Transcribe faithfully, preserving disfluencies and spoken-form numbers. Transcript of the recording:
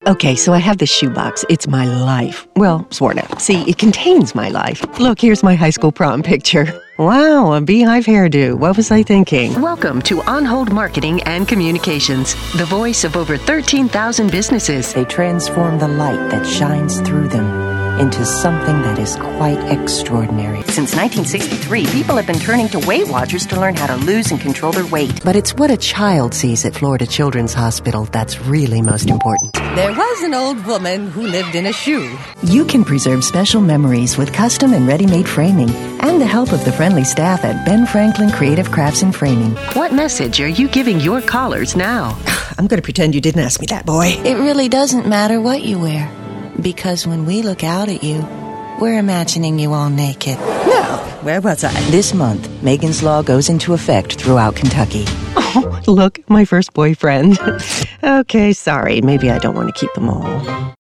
Okay, so I have this shoebox. It's my life. Well, sort of. See, it contains my life. Look, here's my high school prom picture. Wow, a beehive hairdo. What was I thinking? Welcome to On Hold Marketing and Communications, the voice of over thirteen thousand businesses. They transform the light that shines through them into something that is quite extraordinary. Since nineteen sixty-three, people have been turning to Weight Watchers to learn how to lose and control their weight. But it's what a child sees at Florida Children's Hospital that's really most important. There was an old woman who lived in a shoe. You can preserve special memories with custom and ready-made framing and the help of the friendly staff at Ben Franklin Creative Crafts and Framing. What message are you giving your callers now? I'm going to pretend you didn't ask me that, boy. It really doesn't matter what you wear, because when we look out at you, we're imagining you all naked. No, where was I? This month, Megan's Law goes into effect throughout Kentucky. Oh, look, my first boyfriend. Okay, sorry. Maybe I don't want to keep them all.